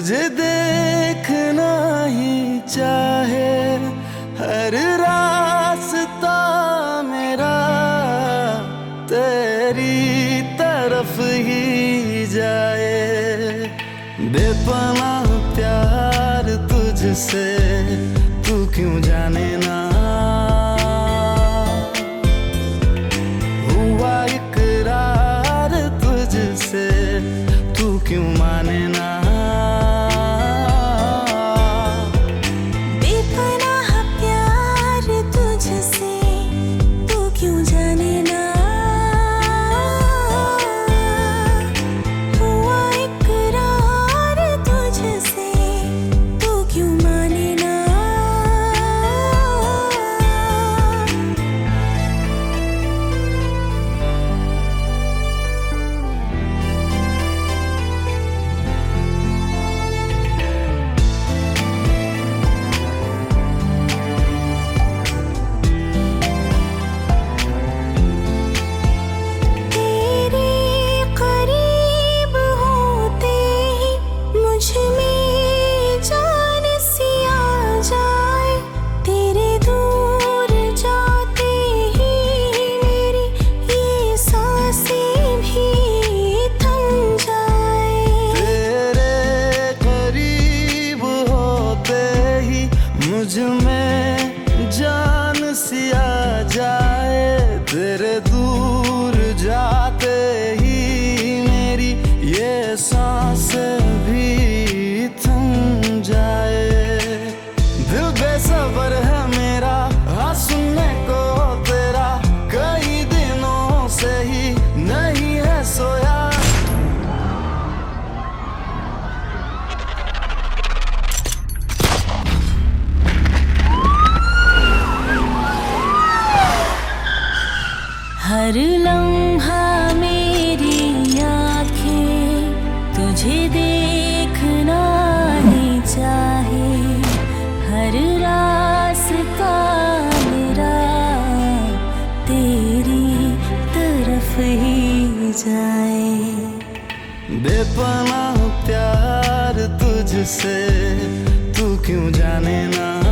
तुझे देखना ही चाहे हर रास्ता मेरा तेरी तरफ ही जाए। बेपनाह प्यार तुझसे तू क्यों जाने ना, हुआ इकरार तुझसे तू क्यों माने ना। बेपनाह प्यार तुझसे तू क्यों जाने ना, हुआ इकरार तुझसे तू क्यों माने ना। मुझ में जान सी आ जाए, तेरे दूर जाते ही मेरी ये सांस भी थम जाए। दिल बेसब्र है मेरा हाँ सुनने को तेरा, कई दिनों से ही नहीं है सोया। हर लम्हा मेरी आँखें तुझे देखना ही चाहे, हर रास्ता मेरा तेरी तरफ ही जाए। बेपनाह प्यार तुझसे तू क्यों जाने ना,